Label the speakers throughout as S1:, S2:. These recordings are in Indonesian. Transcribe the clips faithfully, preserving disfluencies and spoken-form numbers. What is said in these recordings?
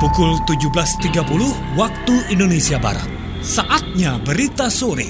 S1: Pukul tujuh belas tiga puluh waktu Indonesia Barat. Saatnya berita sore.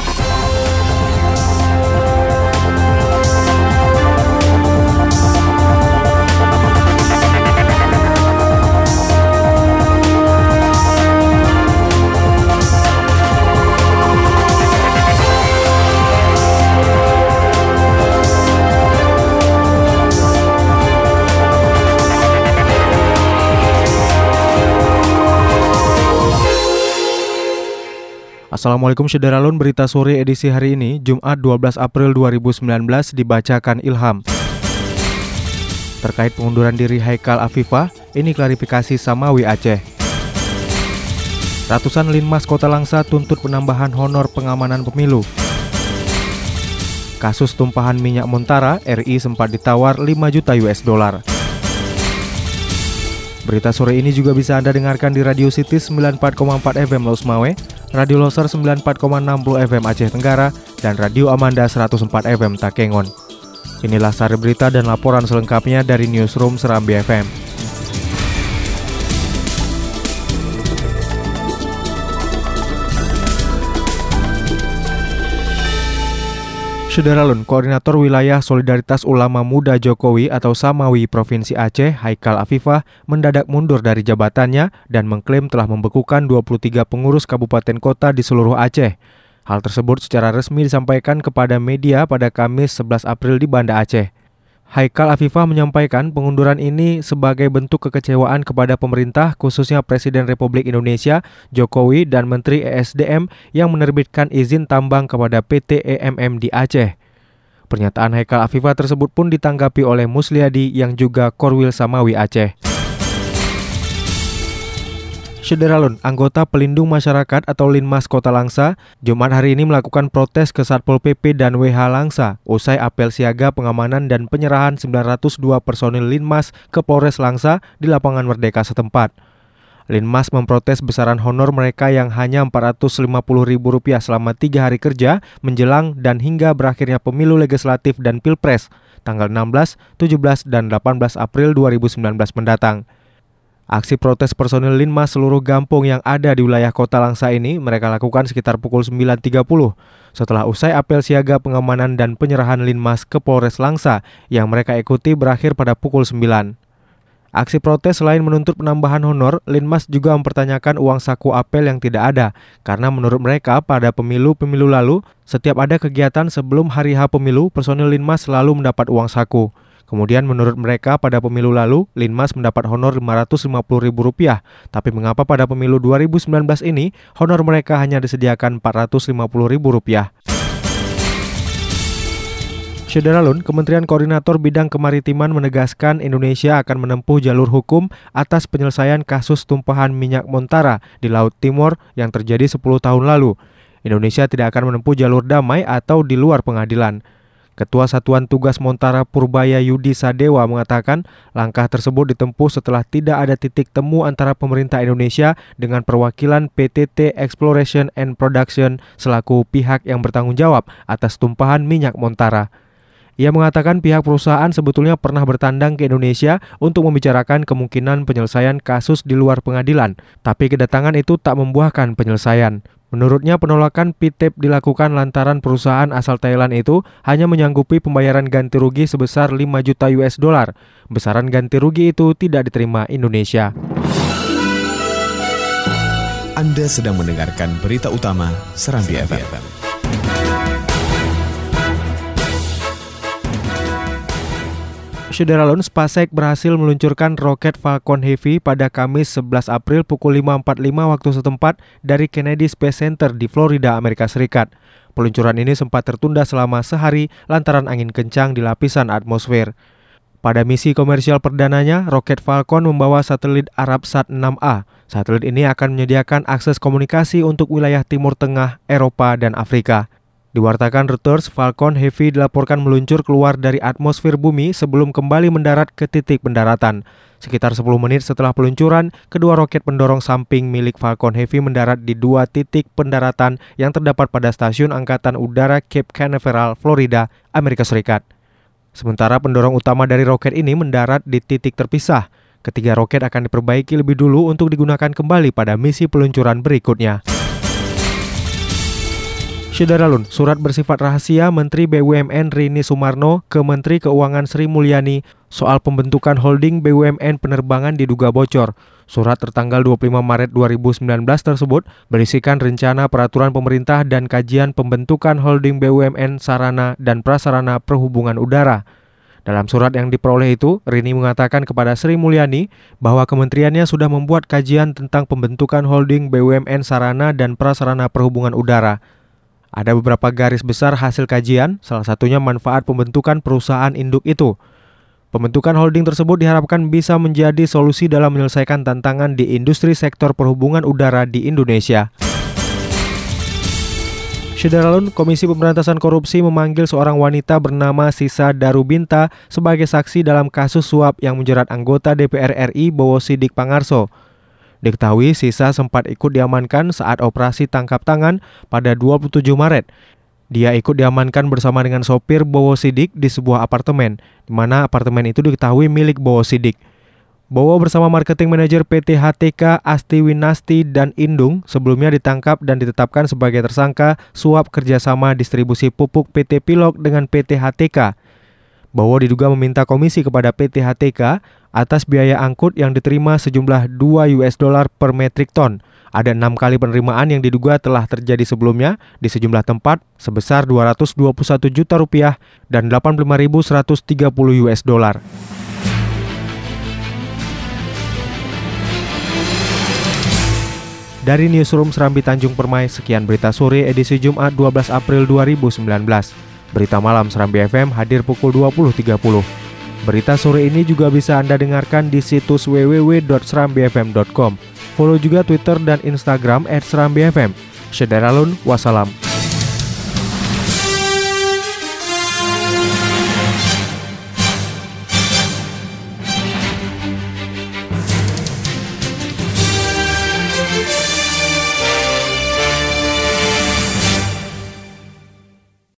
S2: Assalamualaikum Syederalun, berita sore edisi hari ini, Jumat dua belas April dua ribu sembilan belas, dibacakan Ilham. Terkait pengunduran diri Haikal Afifah, ini klarifikasi Samawi Aceh. Ratusan Linmas Kota Langsa tuntut penambahan honor pengamanan pemilu. Kasus tumpahan minyak Montara, R I sempat ditawar lima juta U S dollar. Berita sore ini juga bisa Anda dengarkan di Radio City sembilan puluh empat koma empat F M Laus Mawe, Radio Loser sembilan puluh empat koma enam puluh F M Aceh Tenggara, dan Radio Amanda seratus empat F M Takengon. Inilah sari berita dan laporan selengkapnya dari Newsroom Serambi F M. Syederalun, Koordinator Wilayah Solidaritas Ulama Muda Jokowi atau Samawi Provinsi Aceh, Haikal Afifah, mendadak mundur dari jabatannya dan mengklaim telah membekukan dua puluh tiga pengurus kabupaten kota di seluruh Aceh. Hal tersebut secara resmi disampaikan kepada media pada Kamis sebelas April di Banda Aceh. Haikal Afifah menyampaikan pengunduran ini sebagai bentuk kekecewaan kepada pemerintah, khususnya Presiden Republik Indonesia, Jokowi, dan Menteri E S D M yang menerbitkan izin tambang kepada P T E M M di Aceh. Pernyataan Haikal Afifah tersebut pun ditanggapi oleh Musliadi yang juga Korwil Samawi Aceh. Syederalun, anggota Pelindung Masyarakat atau Linmas Kota Langsa, Jumat hari ini melakukan protes ke Satpol P P dan W H Langsa usai apel siaga pengamanan dan penyerahan sembilan ratus dua personil Linmas ke Polres Langsa di lapangan Merdeka setempat. Linmas memprotes besaran honor mereka yang hanya empat ratus lima puluh ribu rupiah selama tiga hari kerja menjelang dan hingga berakhirnya pemilu legislatif dan pilpres tanggal enam belas, tujuh belas, dan delapan belas April dua ribu sembilan belas mendatang. Aksi protes personil Linmas seluruh kampung yang ada di wilayah Kota Langsa ini mereka lakukan sekitar pukul sembilan tiga puluh setelah usai apel siaga pengamanan dan penyerahan Linmas ke Polres Langsa yang mereka ikuti berakhir pada pukul sembilan. Aksi protes selain menuntut penambahan honor, Linmas juga mempertanyakan uang saku apel yang tidak ada karena menurut mereka pada pemilu-pemilu lalu setiap ada kegiatan sebelum hari H pemilu, personil Linmas selalu mendapat uang saku. Kemudian menurut mereka pada pemilu lalu, Linmas mendapat honor lima ratus lima puluh ribu rupiah. Tapi mengapa pada pemilu dua ribu sembilan belas ini, honor mereka hanya disediakan empat ratus lima puluh ribu rupiah. Syederalun, Kementerian Koordinator Bidang Kemaritiman menegaskan Indonesia akan menempuh jalur hukum atas penyelesaian kasus tumpahan minyak Montara di Laut Timor yang terjadi sepuluh tahun lalu. Indonesia tidak akan menempuh jalur damai atau di luar pengadilan. Ketua Satuan Tugas Montara Purbaya Yudi Sadewa mengatakan langkah tersebut ditempuh setelah tidak ada titik temu antara pemerintah Indonesia dengan perwakilan P T T Exploration and Production selaku pihak yang bertanggung jawab atas tumpahan minyak Montara. Ia mengatakan pihak perusahaan sebetulnya pernah bertandang ke Indonesia untuk membicarakan kemungkinan penyelesaian kasus di luar pengadilan, tapi kedatangan itu tak membuahkan penyelesaian. Menurutnya penolakan P T E P dilakukan lantaran perusahaan asal Thailand itu hanya menyanggupi pembayaran ganti rugi sebesar lima juta U S dollar. Besaran ganti rugi itu tidak diterima Indonesia.
S3: Anda sedang mendengarkan berita utama Serambi F M.
S2: Syederalun, Spasek berhasil meluncurkan roket Falcon Heavy pada Kamis sebelas April pukul lima empat puluh lima waktu setempat dari Kennedy Space Center di Florida, Amerika Serikat. Peluncuran ini sempat tertunda selama sehari lantaran angin kencang di lapisan atmosfer. Pada misi komersial perdananya, roket Falcon membawa satelit Arabsat enam A. Satelit ini akan menyediakan akses komunikasi untuk wilayah Timur Tengah, Eropa, dan Afrika. Diwartakan Reuters, Falcon Heavy dilaporkan meluncur keluar dari atmosfer bumi sebelum kembali mendarat ke titik pendaratan. Sekitar sepuluh menit setelah peluncuran, kedua roket pendorong samping milik Falcon Heavy mendarat di dua titik pendaratan yang terdapat pada Stasiun Angkatan Udara Cape Canaveral, Florida, Amerika Serikat. Sementara pendorong utama dari roket ini mendarat di titik terpisah. Ketiga roket akan diperbaiki lebih dulu untuk digunakan kembali pada misi peluncuran berikutnya. Syederalun, surat bersifat rahasia Menteri B U M N Rini Sumarno ke Menteri Keuangan Sri Mulyani soal pembentukan holding B U M N penerbangan diduga bocor. Surat tertanggal dua puluh lima Maret dua ribu sembilan belas tersebut berisikan rencana peraturan pemerintah dan kajian pembentukan holding B U M N Sarana dan Prasarana Perhubungan Udara. Dalam surat yang diperoleh itu, Rini mengatakan kepada Sri Mulyani bahwa kementeriannya sudah membuat kajian tentang pembentukan holding B U M N Sarana dan Prasarana Perhubungan Udara. Ada beberapa garis besar hasil kajian, salah satunya manfaat pembentukan perusahaan induk itu. Pembentukan holding tersebut diharapkan bisa menjadi solusi dalam menyelesaikan tantangan di industri sektor perhubungan udara di Indonesia. Syederalun, Komisi Pemberantasan Korupsi memanggil seorang wanita bernama Sisa Darubinta sebagai saksi dalam kasus suap yang menjerat anggota D P R R I Bowo Sidik Pangarso. Diketahui Sisa sempat ikut diamankan saat operasi tangkap tangan pada dua puluh tujuh Maret. Dia ikut diamankan bersama dengan sopir Bowo Sidik di sebuah apartemen, di mana apartemen itu diketahui milik Bowo Sidik. Bowo bersama marketing manajer P T H T K Asti Winasti dan Indung sebelumnya ditangkap dan ditetapkan sebagai tersangka suap kerjasama distribusi pupuk P T Pilog dengan P T H T K. Bowo diduga meminta komisi kepada P T H T K atas biaya angkut yang diterima sejumlah dua U S dollar per metrik ton. Ada enam kali penerimaan yang diduga telah terjadi sebelumnya di sejumlah tempat sebesar dua ratus dua puluh satu juta rupiah dan delapan puluh lima ribu seratus tiga puluh U S dollar. Dari Newsroom Serambi Tanjung Permai, sekian berita sore edisi Jumat dua belas April dua ribu sembilan belas. Berita malam Serambi F M hadir pukul dua puluh tiga puluh. Berita sore ini juga bisa Anda dengarkan di situs w w w dot serambi f m dot com. Follow juga Twitter dan Instagram et serambi f m. Syederalun, wassalam.